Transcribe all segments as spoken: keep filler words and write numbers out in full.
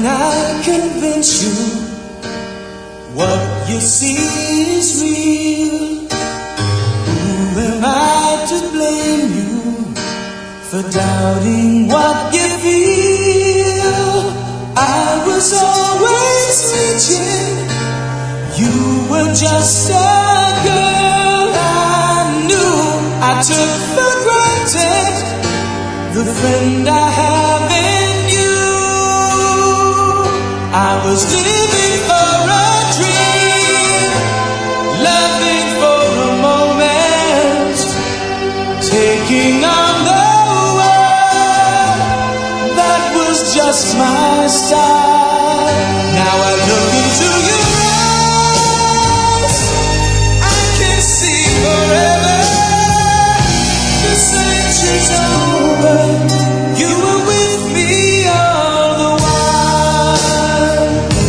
can I convince you what you see is real? Who am I to blame you for doubting what you feel? I was always reaching, you were just a girl I knew. I took for granted the friend I have in you. I was living for a dream, loving for a moment, taking on the world. That was just my style. Now I look into your eyes, I can see forever. The search is over, you were with me all the while.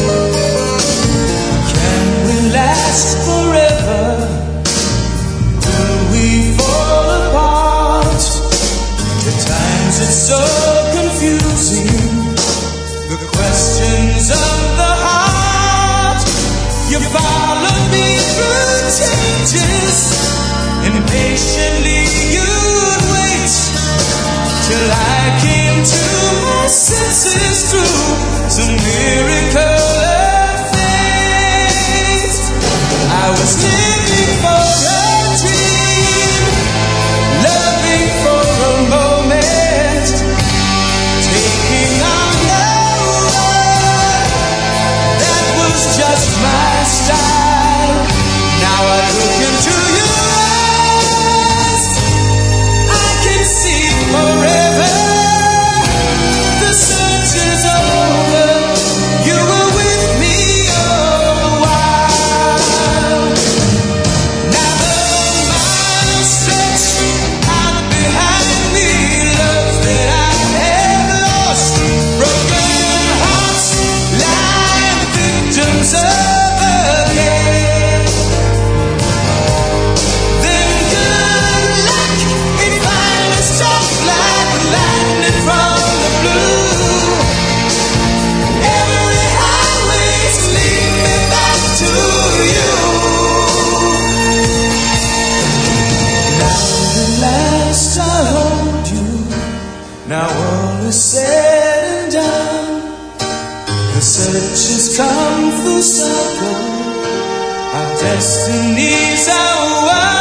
Can we last forever? Will we fall apart? At times it's so confusing, the questions of the heart. You followed me through changes, impatiently you'd wait till I came to my senses through some miracle of fate. I was living for a dream, loving for a moment, taking on the world. That was just my style. Now I look into your eyes, I can see forever. The search is over, you were with me all the while. Now the miles stretch out behind me, love that I have lost, broken hearts lie victims of again. Then good luck, it finally struck like lightning from the blue. Every highway's lead me back to you. Now the last I hold you, now all is said and done. The search has come full circle, our destinies are one.